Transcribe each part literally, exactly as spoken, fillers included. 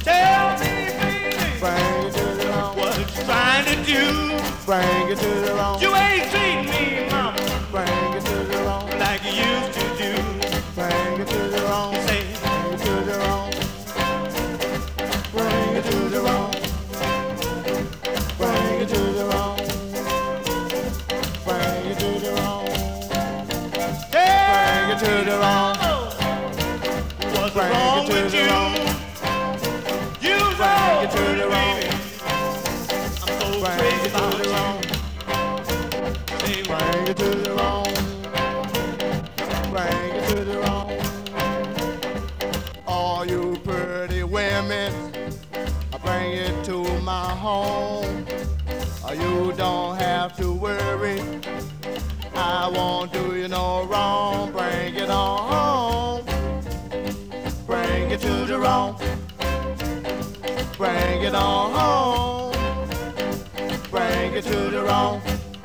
Tell me, baby, Bring it to the wrong. what you trying to do? Bring it to the wrong. You ain't treating me, mama, Bring it to the wrong. like you used to do. Bring it to the wrong. Say, Bring it to the wrong. Bring it to the wrong. Bring it to the wrong. Bring it to the wrong. Bring it to the wrong. what's Bring wrong it to with the you? wrong. You Bring know, it to the wrong. baby, I'm so Bring crazy it to about the wrong. you. Say, Bring it to the wrong. Bring it to the wrong. All you pretty women, I bring it to my home. Oh, you don't have to worry, I won't do you no wrong. Bring it on home. Bring it to the wrong. Bring it on home. Bring it to the wrong.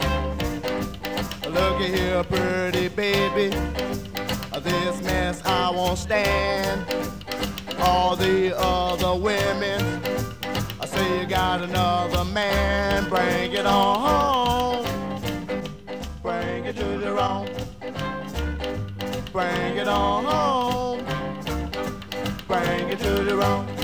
Look at here, pretty baby. This mess I won't stand. All the other women, I say you got another man. Bring it on home. Bring it to the wrong. Bring it on home. Bring it to the wrong.